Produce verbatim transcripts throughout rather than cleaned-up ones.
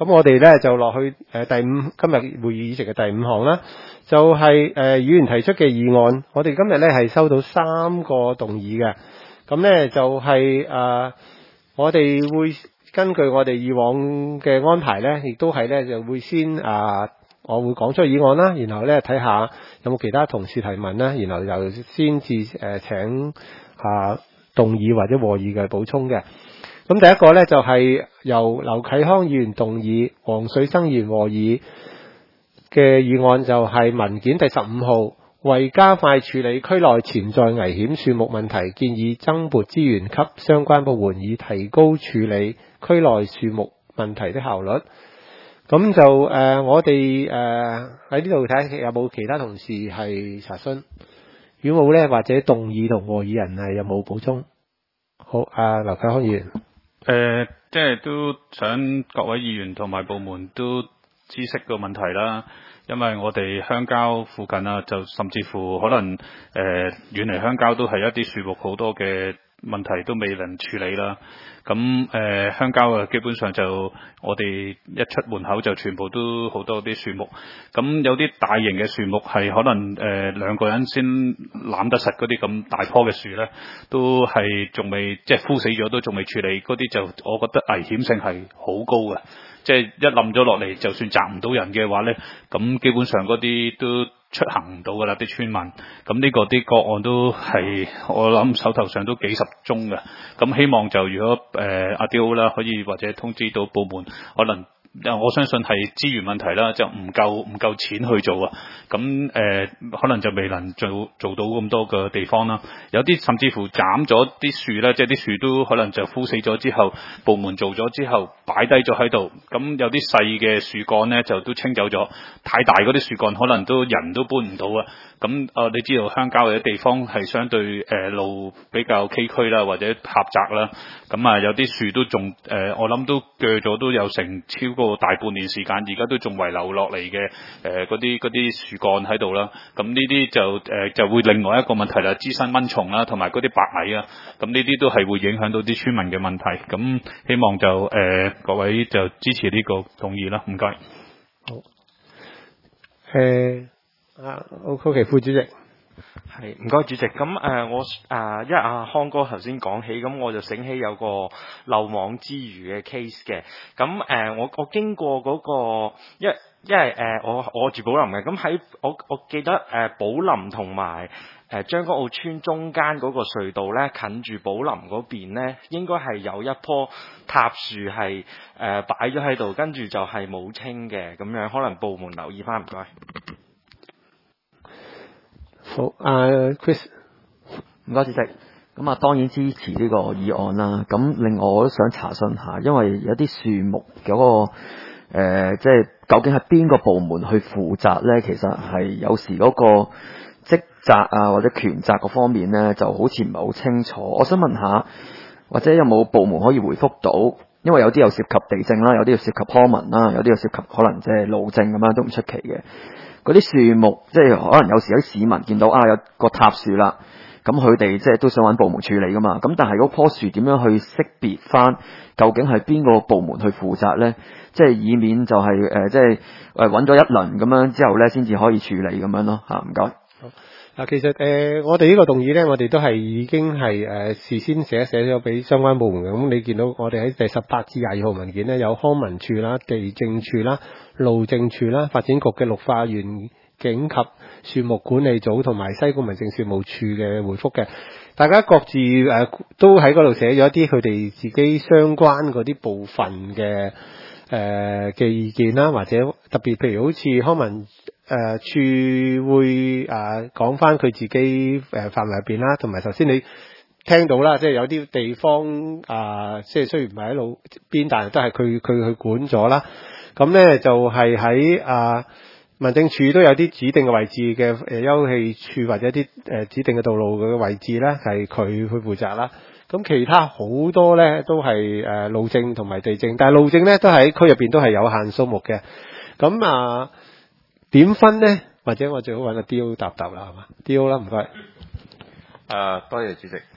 咁我哋咧就落去誒第五今日會議議程嘅第五項啦，就係誒議員提出嘅議案。我哋今日咧係收到三個動議嘅，咁咧就係誒我哋會根據我哋以往嘅安排咧，亦都係咧就會先啊，我會講出議案啦，然後咧睇下有冇其他同事提問啦，然後就先至誒請啊動議或者和議嘅補充嘅。咁第一個咧就係由劉啟康議員動議，黃水生議員和議嘅議案，就係文件第十五號，為加快處理區內潛在危險樹木問題，建議增撥資源給相關部門，以提高處理區內樹木問題的效率。咁就誒、呃，我哋誒喺呢度睇下有冇其他同事係查詢，如果冇咧，或者動議同和議人係有冇補充？好，阿劉啟康議員。 誒、呃，即係都想各位議員同埋部門都知悉個問題啦，因為我哋鄉郊附近啊，就甚至乎可能誒、呃、遠離鄉郊都係一啲樹木好多嘅問題都未能處理啦。咁誒、呃、鄉郊啊，基本上就我哋一出門口就全部都好多啲樹木。咁有啲大型嘅樹木係可能誒、呃、兩個人先攬得實嗰啲咁大棵嘅樹咧，都係仲未即係枯死咗都仲未處理，嗰啲就我覺得危險性係好高嘅。即係一冧咗落嚟，就算砸唔到人嘅話咧，咁基本上嗰啲都出行唔到噶啦，啲村民。咁呢個啲個案都係我諗手頭上都幾十宗嘅。咁希望就如果誒阿 D O 啦，可以或者通知到部門，可能我相信係資源問題啦，就唔夠唔夠錢去做啊。咁誒、呃、可能就未能做做到咁多個地方啦。有啲甚至乎斬咗啲樹咧，即係啲樹都可能就枯死咗之後，部門做咗之後擺低咗喺度。咁有啲細嘅樹幹咧就都清走咗，太大嗰啲樹幹可能都人都搬唔到啊。咁啊、呃，你知道鄉郊嘅地方係相對誒、呃、路比較崎嶇啦，或者狹窄啦。咁啊，有啲樹都仲誒、呃，我諗都鋸咗都有成超過大半年時間，而家都仲遺留落嚟嘅誒嗰啲嗰啲樹幹喺度啦。咁呢啲就誒、呃、就會另外一個問題啦，滋生蚊蟲啦，同埋嗰啲白蟻啊。咁呢啲都係會影響到啲村民嘅問題。咁希望就誒、呃、各位就支持呢個同意啦，唔該。 好。誒、呃，啊，歐區其副主席。 係，唔該主席。咁誒、呃，我誒、呃，因為阿康哥頭先講起，咁我就醒起有個漏網之魚嘅 case 嘅。咁誒、呃，我我經過嗰、那個，因為因為誒、呃，我我住寶林嘅，咁喺我我記得誒、呃，寶林同埋誒將軍澳村中間嗰個隧道咧，近住寶林嗰邊咧，應該係有一棵塔樹係誒擺咗喺度，跟住就係冇清嘅，咁樣可能部門留意翻，唔該。 好，阿、uh, Chris， 唔該主席。咁啊，當然支持呢個議案啦。咁另外我都想查詢下，因為有啲樹木嗰、那個誒，即、呃、係、就是、究竟係邊個部門去負責咧？其實係有時嗰個職責啊，或者權責嗰方面咧，就好似唔係好清楚。我想問下，或者有冇部門可以回覆到？因為有啲又涉及地政啦，有啲又涉及康文啦，有啲又涉及可能即係路政咁樣，都唔出奇嘅。嗰啲樹木，即係可能有時有啲市民見到啊有個塔樹啦，咁佢哋即係都想揾部門處理噶嘛。咁但係嗰棵樹點樣去識別翻究竟係邊個部門去負責咧？即係以免就係、是、誒、呃、即係誒揾咗一輪咁樣之後咧，先至可以處理咁樣咯嚇。唔該。 嗱，其實誒、呃，我哋呢個動議咧，我哋都係已經係誒、呃、事先寫一寫咗俾相關部門嘅。咁你見到我哋喺第十八至廿二號文件咧，有康文署啦、地政處啦、路政處啦、發展局嘅綠化園景及樹木管理組同埋西貢民政事務處嘅回覆嘅。大家各自誒、呃、都喺嗰度寫咗一啲佢哋自己相關嗰啲部分嘅誒嘅意見啦，或者特別譬如好似康文。誒、呃、處會誒講翻佢自己誒、呃、範圍入邊啦，同埋頭先你聽到啦，即係有啲地方啊、呃，即係雖然唔係喺路邊，但係都係佢佢去管咗啦。咁咧就係喺啊民政處都有啲指定嘅位置嘅誒休憩處或者啲誒、呃、指定嘅道路嘅位置咧，係佢去負責啦。咁其他好多咧都係誒、呃、路政同埋地政，但係路政咧都喺區入邊都係有限數目嘅。咁啊〜點分呢？或者我最好揾個 D O 答答啦，係嘛？ D O 啦，唔該。 誒，多謝主席。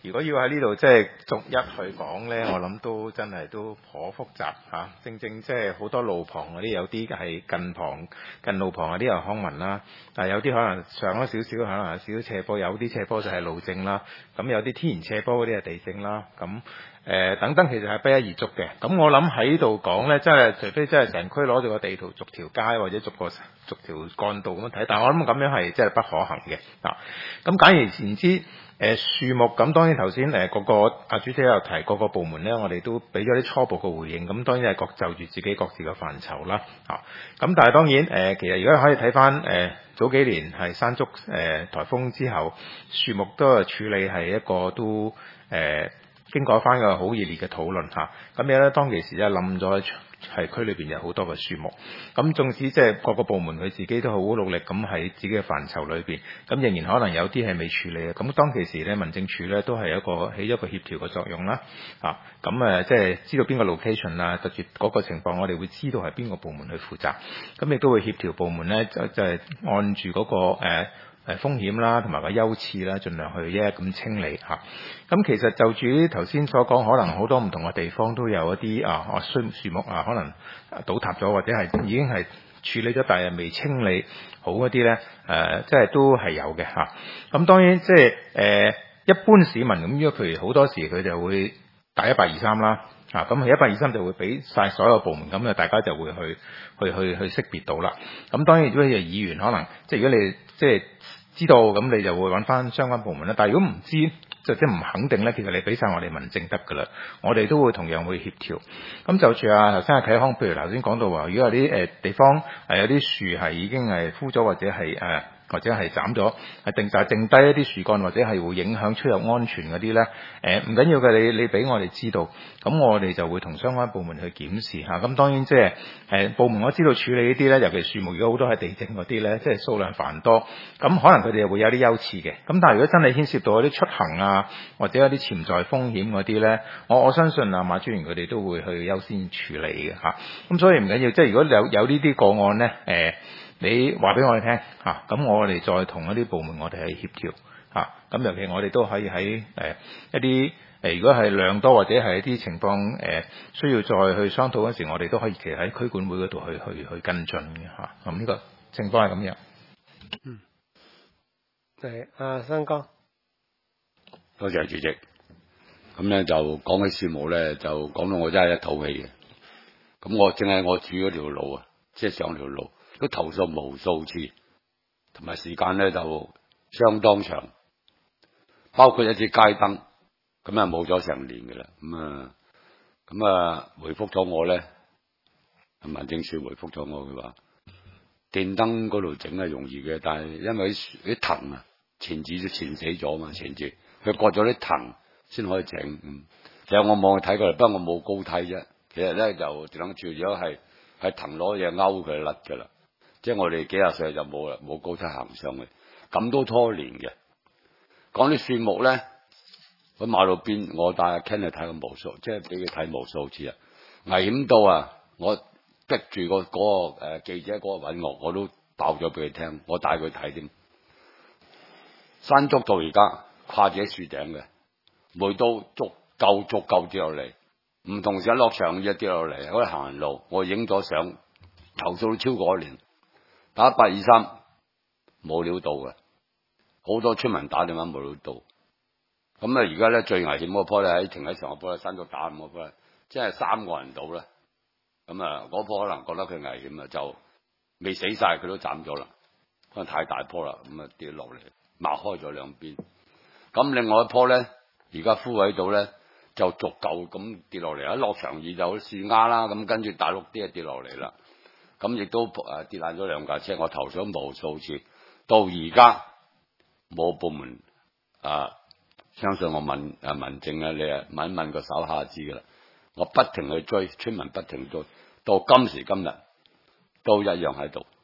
如果要喺呢度即係逐一去講咧，我諗都真係都頗複雜嚇、啊。正正即係好多路旁嗰啲，有啲係近旁近路旁嗰啲有康文啦，但係有啲可能上咗少少，可能有少少斜坡，有啲斜坡就係路政啦。咁有啲天然斜坡嗰啲係地政啦。咁誒、呃、等等其實係不一而足嘅。咁我諗喺呢度講咧，真係除非真係成區攞住個地圖，逐條街或者逐個逐條幹道咁樣睇，但係我諗咁樣係真係不可行嘅啊。咁簡而言之。誒樹木咁當然頭先誒個個阿主席有提個個部門咧，我哋都俾咗啲初步嘅回應。咁當然係各就住自己各自嘅範疇啦。啊，咁但係當然誒、呃，其實而家可以睇翻誒早幾年係山竹誒、呃、颱風之後，樹木都係處理係一個都誒、呃、經過翻個好熱烈嘅討論嚇。咁樣咧當其時咧冧咗。係區裏邊有好多嘅樹木，咁縱使即係各個部門佢自己都好努力咁喺自己嘅範疇裏邊，咁仍然可能有啲係未處理嘅。咁當其時咧，民政處咧都係一個起一個協調嘅作用啦。啊，咁誒即係知道邊個 location 啊，特別嗰個情況，我哋會知道係邊個部門去負責，咁亦都會協調部門咧就就係按住嗰個誒。呃誒風險啦，同埋個優次啦，盡量去一一咁清理嚇。咁其實就住於頭先所講，可能好多唔同嘅地方都有一啲啊啊樹樹木啊，可能倒塌咗，或者係已經係處理咗，但係未清理好嗰啲咧，誒即係都係有嘅嚇。咁當然即係誒一般市民咁，如果譬如好多時佢就會打一八二三啦。啊，咁係一八二三就會俾晒所有部門，咁啊大家就會去去去去識別到啦。咁當然如果係議員，可能即係如果你即係知道，咁你就會揾翻相關部門啦。但係如果唔知，即係即係唔肯定咧，其實你俾晒我哋民政得噶啦，我哋都會同樣會協調。咁就住啊頭先阿啟康，譬如頭先講到話，如果有啲誒地方係有啲樹係已經係枯咗，或者係誒。呃或者係斬咗，係定就係剩低一啲樹幹，或者係會影響出入安全嗰啲咧。誒唔緊要嘅，你你俾我哋知道，咁我哋就會同相關部門去檢視嚇。咁當然即係誒部門我知道處理呢啲咧，尤其樹木如果好多係地政嗰啲咧，即係數量繁多，咁可能佢哋又會有啲優次嘅。咁但係如果真係牽涉到一啲出行啊，或者一啲潛在風險嗰啲咧，我我相信啊馬專員佢哋都會去優先處理嘅嚇。咁所以唔緊要，即係如果有有呢啲個案咧，誒、呃。你話俾我哋聽嚇，咁、啊、我哋再同一啲部門我哋去協調嚇，咁、啊、尤其我哋都可以喺誒、呃、一啲誒、呃，如果係量多或者係一啲情況誒、呃、需要再去商討嗰時，我哋都可以其實喺區管會嗰度去去去跟進嘅嚇。咁、啊、呢、這個情況係咁樣。 嗯，係阿生哥， 多謝主席。咁咧就講起樹木咧，就講到我真係一肚氣嘅。咁我淨係我住嗰條路啊，即係上條路。都投訴無數次，同埋時間咧就相當長，包括一支街燈，咁啊冇咗成年嘅啦。咁啊，咁啊回覆咗我咧，民政處回覆咗我，佢話電燈嗰度整係容易嘅，但係因為啲藤啊前置都纏死咗嘛，前置佢割咗啲藤先可以整。嗯，其實我望去睇過嚟，不過我冇高梯啫。其實咧就電燈柱如果係係藤攞嘢勾佢甩㗎啦。即係我哋幾廿歲就冇啦，冇高梯行上去，咁都拖年嘅。講啲樹木咧，喺馬路邊，我帶阿 Ken 去睇過無數，即係俾佢睇無數次啊！危險到啊，我逼住個嗰個誒記者嗰個揾我，我都爆咗俾佢聽，我帶佢睇添。山竹到而家跨住喺樹頂嘅，每都足夠足夠跌落嚟，唔同時一落場一跌落嚟，嗰啲行人路，我影咗相，投訴都超過一年。打一八二三冇料到嘅，好多村民打電話冇料到。咁啊，而家咧最危險嗰棵咧喺停喺上個棵咧，山竹打咁嗰棵咧，即係三個人到咧。咁啊，嗰棵可能覺得佢危險啊，就未死晒，佢都斬咗啦。可能太大棵啦，咁啊跌落嚟，擘開咗兩邊。咁另外一棵咧，而家枯萎到咧，就逐嚿咁跌落嚟。一落場雨就好樹丫啦，咁跟住大陸啲啊跌落嚟啦。咁亦都誒跌爛咗兩架車，我投訴無數次，到而家冇部門啊，相信我問誒民政啊，你啊問一問個手下知㗎啦。我不停去追，村民不停追，到今時今日都一樣喺度。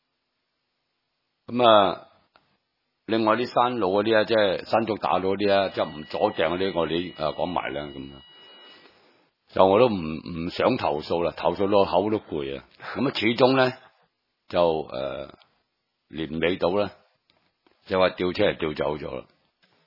咁啊，另外啲山路嗰啲啊，即係山竹打到嗰啲啊，即係唔阻埞嗰啲，我哋誒講埋啦咁。就我都唔唔想投訴啦，投訴到口都攰啊！咁啊，始終咧就誒年尾到咧，就話調車係調走咗啦。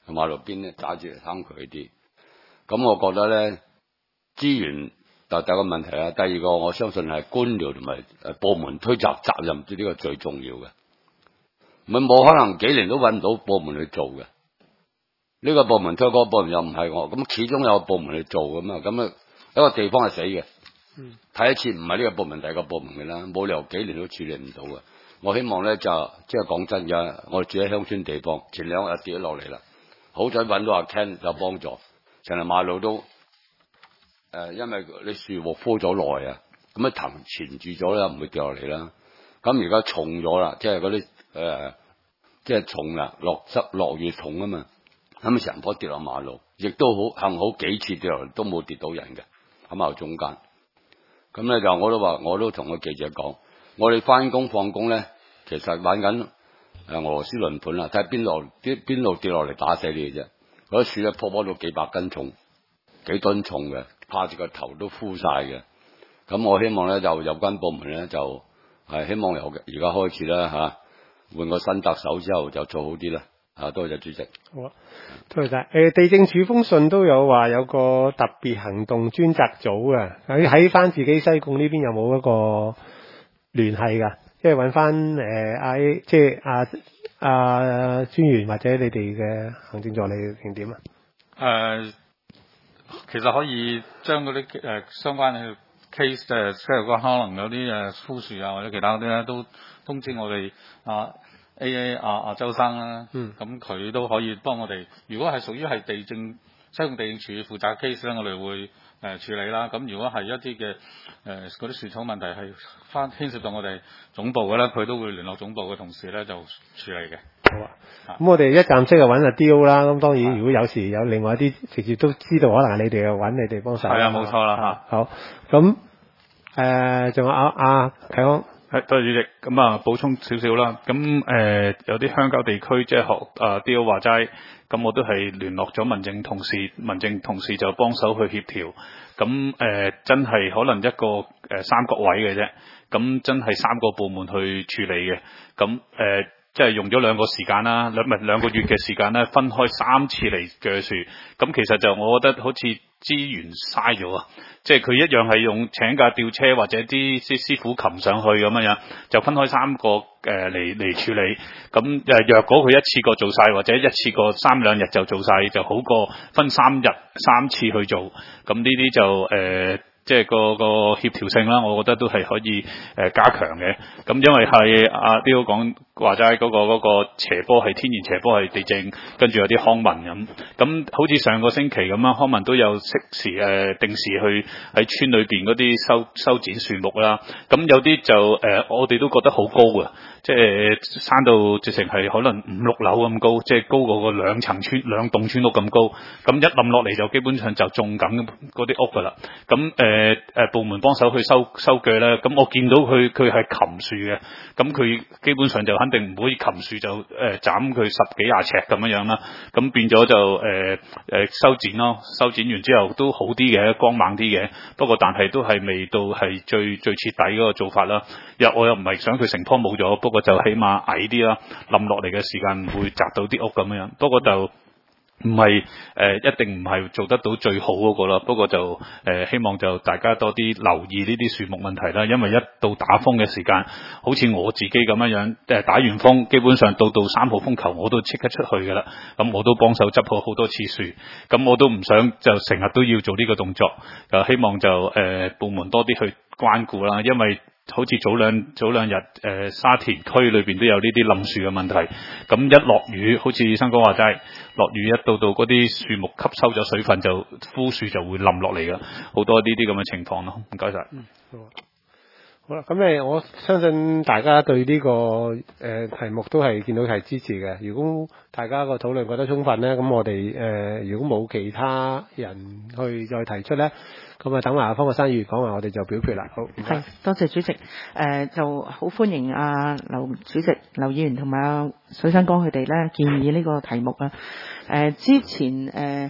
馬路邊咧揸住嚟坑佢啲。咁我覺得咧資源就第一個問題啦，第二個我相信係官僚同埋誒部門推責責任，呢個最重要嘅。唔係冇可能幾年都揾唔到部門去做嘅。呢個部門推嗰個部門又唔係我，咁始終有個部門去做㗎嘛。咁啊一個地方係死嘅，睇一次唔係呢個部門第二個部門嘅啦，冇理由幾年都處理唔到嘅。我希望咧就即係講真嘅，我哋住喺鄉村地方，前兩日跌咗落嚟啦，好彩揾到阿 Ken 就幫助，成條馬路都誒、呃，因為你樹木枯咗耐啊，咁啊藤纏住咗啦，唔會掉落嚟啦。咁而家重咗啦，即係嗰啲誒，即係重啦，落濕落雨重啊嘛。咁成棵跌落馬路，亦都好幸好幾次跌落嚟都冇跌到人嘅，喺馬路中間。咁咧就我都話，我都同個記者講，我哋翻工放工咧，其實玩緊誒俄羅斯輪盤啦，睇下邊度啲邊度跌落嚟打死你嘅啫。嗰啲樹咧坡坡到幾百斤重，幾噸重嘅，怕住個頭都枯晒嘅。咁我希望咧就有關部門咧就係希望由而家開始啦嚇、啊，換個新特首之後就做好啲啦。啊，多謝主席。 好啊，多謝晒。誒，地政署封信都有話有個特別行動專責組嘅，喺喺翻自己西貢呢邊有冇一個聯繫㗎？即係揾翻誒阿即係阿阿專員或者你哋嘅行政助理定點啊？ 誒、呃，其實可以將嗰啲誒相關嘅 case 誒，即係個可能有啲誒枯樹啊或者其他嗰啲咧，都通知我哋啊。A A 阿阿周生啦，咁佢、嗯、都可以幫我哋。如果係屬於係地政西貢地政署負責 case 咧，我哋會誒、呃、處理啦。咁如果係一啲嘅誒嗰啲樹草問題係翻牽涉到我哋總部嘅咧，佢都會聯絡總部嘅同事咧就處理嘅。 好啊，咁我哋一站式就揾阿 Dio 啦。咁當然如果有時有另外一啲直接都知道，可能係你哋嘅揾你哋幫手。係啊， 冇錯啦嚇。 好，咁誒仲有阿阿啟安。 係，多謝主席。咁啊，補充少少啦。咁誒、呃，有啲鄉郊地區，即係學啊 Dio 話齋，咁我都係聯絡咗民政同事，民政同事就幫手去協調。咁誒、呃，真係可能一個誒、呃、三角位嘅啫。咁真係三個部門去處理嘅。咁誒、呃，即係用咗兩個時間啦，兩唔係兩個月嘅時間咧，分開三次嚟鋸樹。咁其實就我覺得好似資源嘥咗啊！即係佢一樣係用請架吊車或者啲啲師傅擒上去咁樣樣，就分開三個誒嚟嚟處理。咁誒若果佢一次過做晒，或者一次過三兩日就做晒，就好過分三日三次去做。咁呢啲就誒。呃即係個個協調性啦，我覺得都係可以誒、呃、加強嘅。咁因為係阿 Dio 講話齋嗰個嗰、嗰個斜坡係天然斜坡係地政，跟住有啲康文咁。咁好似上個星期咁啦，康文都有適時誒、呃、定時去喺村裏邊嗰啲修修剪樹木啦。咁有啲就誒、呃、我哋都覺得好高嘅，即係山到直情係可能五六樓咁高，即係高過個兩層村兩棟村屋咁高。咁一冧落嚟就基本上就種緊嗰啲屋㗎啦。咁誒。呃誒誒部門幫手去收收鋸咧，咁我見到佢佢係擒樹嘅，咁佢基本上就肯定唔可以擒樹就誒、呃、斬佢十幾廿尺咁樣樣啦，咁變咗就誒誒、呃、修剪咯，修剪完之後都好啲嘅，光猛啲嘅，不過但係都係未到係最最徹底嗰個做法啦。又我又唔係想佢成棵冇咗，不過就起碼矮啲啦，冧落嚟嘅時間唔會砸到啲屋咁樣，不過就。唔係誒，一定唔係做得到最好嗰個啦。不過就誒、呃，希望就大家多啲留意呢啲樹木問題啦。因為一到打風嘅時間，好似我自己咁樣樣，誒打完風，基本上到到三號風球我都即刻出去噶啦。咁我都幫手執好好多次樹，咁我都唔想就成日都要做呢個動作。就希望就誒、呃、部門多啲去關顧啦，因為。好似早兩早兩日誒、呃、沙田區裏邊都有呢啲冧樹嘅問題，咁一落雨，好似生哥話齋，落雨一到到嗰啲樹木吸收咗水分就枯樹就會冧落嚟噶，好多呢啲咁嘅情況咯。唔該晒。嗯，好。 好啦，咁誒，我相信大家對呢、這個誒、呃、題目都係見到係支持嘅。如果大家個討論覺得充分咧，咁我哋誒、呃、如果冇其他人去再提出咧，咁啊等埋阿方國珊議員講話，我哋就表決啦。好， 係多謝主席。誒、呃、就好歡迎阿、啊、劉主席、劉議員同埋阿水生哥佢哋咧建議呢個題目啊。誒、呃、之前誒。呃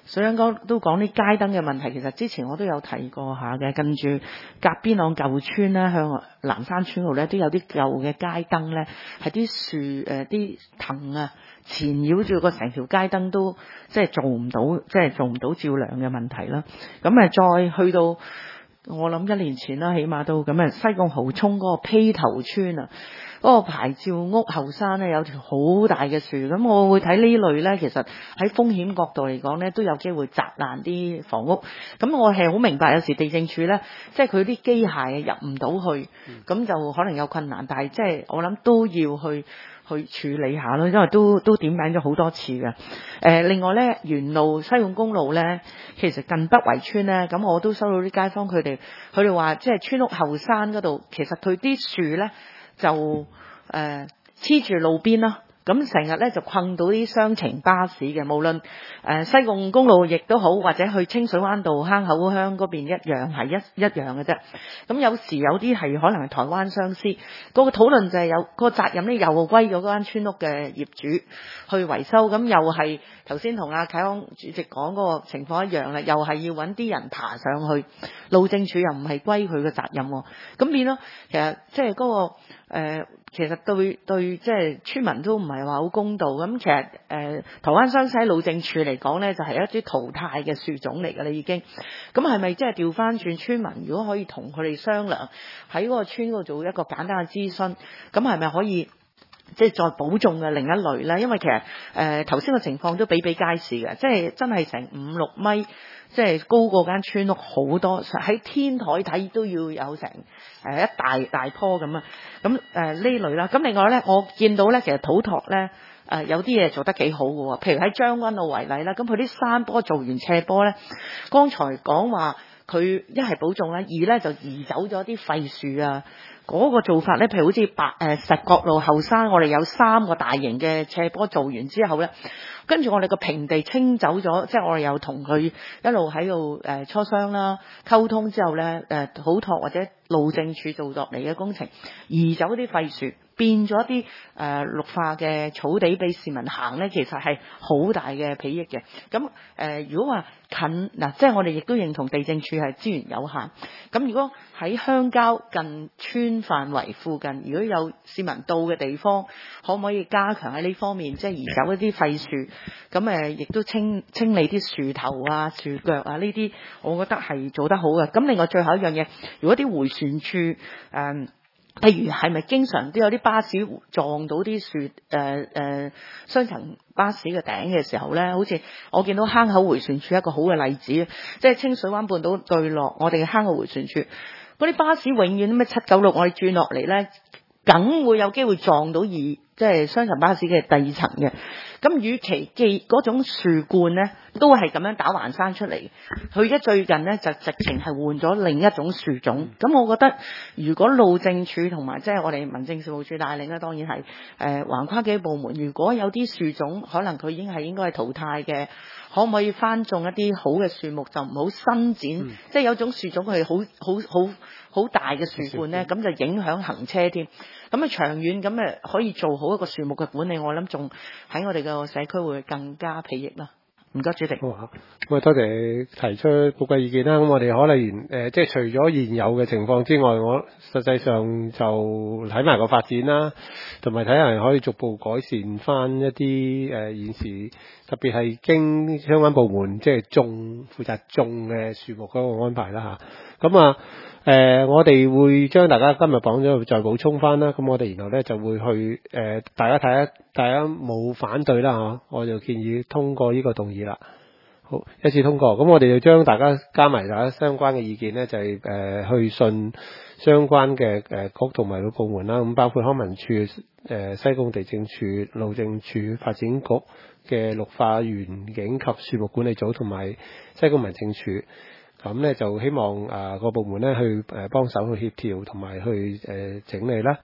水欣哥都講啲街燈嘅問題，其實之前我都有提過下嘅，跟住隔邊朗舊村咧，向南山村路咧都有啲舊嘅街燈咧，係啲樹誒啲藤啊纏繞住個成條街燈都即係做唔到，即係做唔到照亮嘅問題啦。咁誒再去到我諗一年前啦，起碼都咁啊，西貢蠔涌嗰個披頭村啊。嗰個牌照屋後山咧有條好大嘅樹，咁我會睇呢類咧，其實喺風險角度嚟講咧，都有機會砸爛啲房屋。咁我係好明白，有時地政署咧，即係佢啲機械入唔到去，咁就可能有困難。但係即係我諗都要去去處理下咯，因為都都點名咗好多次嘅。誒、呃，另外咧，沿路西貢公路咧，其實近北圍村咧，咁我都收到啲街坊佢哋，佢哋話即係村屋後山嗰度，其實佢啲樹咧。就誒黐住路邊啦，咁成日咧就困到啲雙程巴士嘅，無論誒、呃、西貢公路亦都好，或者去清水灣道坑口鄉嗰邊一樣係一一樣嘅啫。咁有時有啲係可能係台灣相思，嗰、那個討論就係有、那個責任咧，又歸咗嗰間村屋嘅業主去維修，咁又係頭先同阿啟康主席講嗰個情況一樣啦，又係要揾啲人爬上去，路政署又唔係歸佢嘅責任，咁變咯，其實即係嗰個。誒、呃，其實對對，即係村民都唔係話好公道。咁其實誒、呃，台灣雙溪路政處嚟講咧，就係、是、一啲淘汰嘅樹種嚟㗎啦，已經。咁係咪即係調翻轉村民？如果可以同佢哋商量，喺嗰個村嗰度做一個簡單嘅諮詢，咁係咪可以即係再保種嘅另一類咧？因為其實誒頭先嘅情況都比比皆是嘅，即係真係成五六米。即係高過間村屋好多，喺天台睇都要有成誒、呃、一大大棵咁啊！咁誒呢類啦，咁另外咧，我見到咧，其實土托咧誒、呃、有啲嘢做得幾好嘅喎，譬如喺將軍澳為例啦，咁佢啲山坡做完斜坡咧，剛才講話佢一係保種啦，二咧就移走咗啲廢樹啊。嗰個做法咧，譬如好似白誒石角路後山，我哋有三個大型嘅斜坡做完之後咧，跟住我哋個平地清走咗，即係我哋又同佢一路喺度誒磋商啦、溝通之後咧，誒土拓或者路政署做落嚟嘅工程，移走啲廢樹，變咗一啲誒綠化嘅草地俾市民行咧，其實係好大嘅裨益嘅。咁誒、呃，如果話近嗱、呃，即係我哋亦都認同地政署係資源有限。咁如果喺鄉郊近村範圍附近，如果有市民到嘅地方，可唔可以加強喺呢方面，即係移走一啲廢樹？咁誒，亦都清清理啲樹頭啊、樹腳啊呢啲，我覺得係做得好嘅。咁另外最後一樣嘢，如果啲迴旋處誒。呃譬如係咪經常都有啲巴士撞到啲樹誒誒雙層巴士嘅頂嘅時候咧？好似我見到坑口迴旋處一個好嘅例子，即係清水灣半島對落我哋嘅坑口迴旋處，嗰啲巴士永遠都咩七九六，我哋轉落嚟咧，梗會有機會撞到二即係雙層巴士嘅第二層嘅。咁與其記嗰種樹冠咧，都係咁樣打橫生出嚟。佢而家最近咧就直情係換咗另一種樹種。咁我覺得，如果路政署同埋即係我哋民政事務處帶領咧，當然係誒、呃、橫跨幾部門。如果有啲樹種可能佢已經係應該係淘汰嘅，可唔可以翻種一啲好嘅樹木，就唔好伸展？嗯、即係有種樹種佢好好好好大嘅樹冠咧，咁就影響行車添。咁啊長遠咁誒可以做好一個樹木嘅管理，我諗仲喺我哋嘅社區會更加裨益啦。唔該，主席。好啊， 咁啊多謝你提出寶貴意見啦。咁我哋可能誒、呃，即係除咗現有嘅情況之外，我實際上就睇埋個發展啦，同埋睇下可以逐步改善翻一啲誒、呃、現時特別係經相關部門即係種負責種嘅樹木嗰個安排啦嚇。咁啊〜誒、呃，我哋會將大家今日講咗再補充翻啦。咁我哋然後咧就會去誒、呃，大家睇下，大家冇反對啦嚇，我就建議通過呢個動議啦。好，一次通過。咁我哋就將大家加埋大家相關嘅意見咧，就係、是、誒、呃、去信相關嘅誒、呃、局同埋個部門啦。咁包括康文署、誒、呃、西貢地政處、路政署、發展局嘅綠化園境及樹木管理組同埋西貢民政處。咁咧就希望啊個部門咧去誒幫手去協調同埋去誒整理啦。